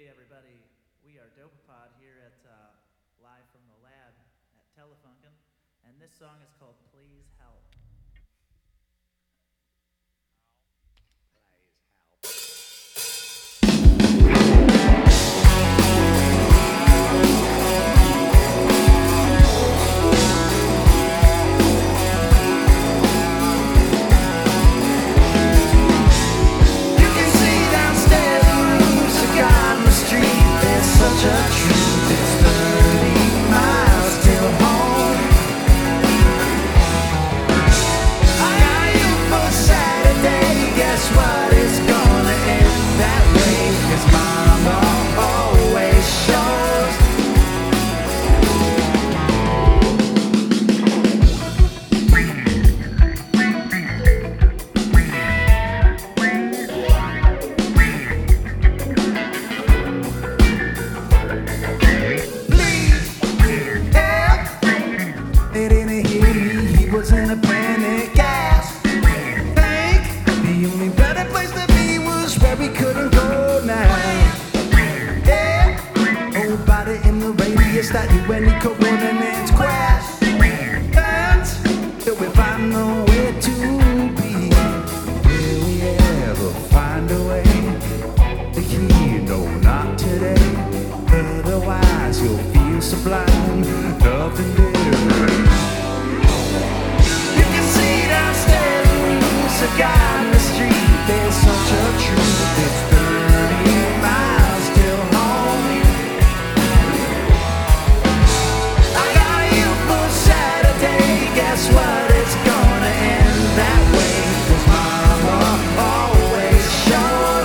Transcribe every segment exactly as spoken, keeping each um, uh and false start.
Hey everybody, we are Dopapod here at uh, live from the lab at Telefunken, and this song is called "Please Help." In a panic gas think the only better place to be was where we couldn't go now. Yeah, nobody in the radius that knew any coordinates crash. And till we find nowhere to be, will we ever find a way to hear? No, not today. Otherwise you'll feel sublime, nothing different. A guy on the street, there's such a truth. It's thirty miles till home. I got you for Saturday. Guess what? It's gonna end that way. 'Cause mama always shows.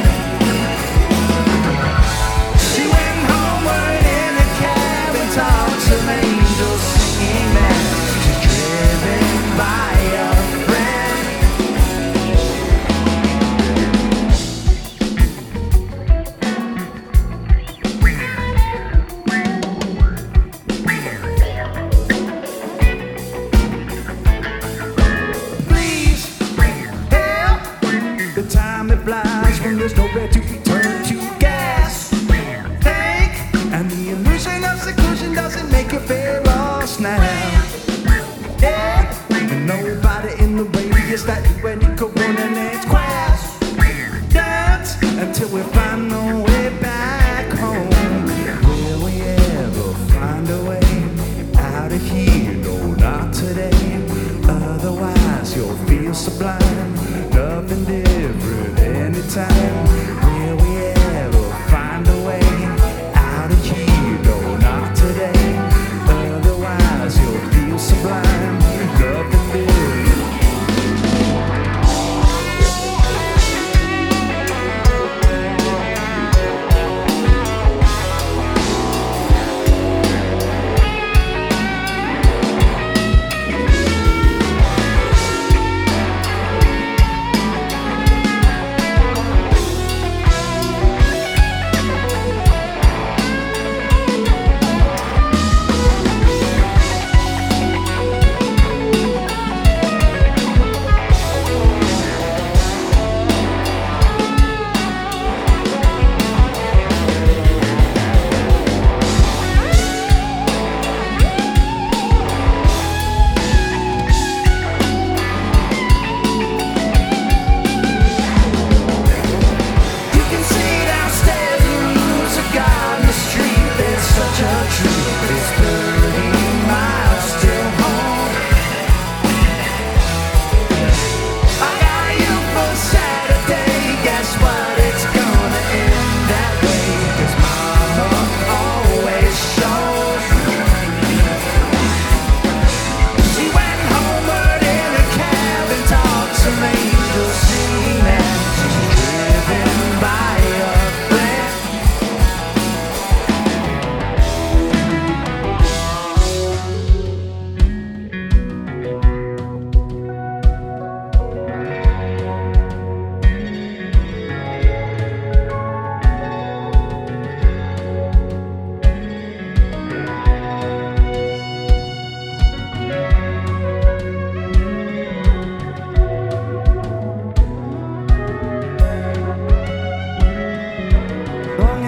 She went homeward in a cab and talked some angels singing that she's driven by a friend. The time it flies when there's nowhere to return to gas. Think, and the illusion of seclusion doesn't make you feel lost now. Yeah, and nobody in the radius that you any coordinates crash. Dance until we find no way back home. Will we ever find a way out of here? No, not today. Otherwise you'll feel sublime, nothing different anytime. Will we ever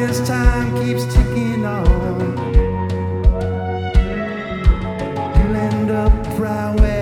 as time keeps ticking on, you'll end up right where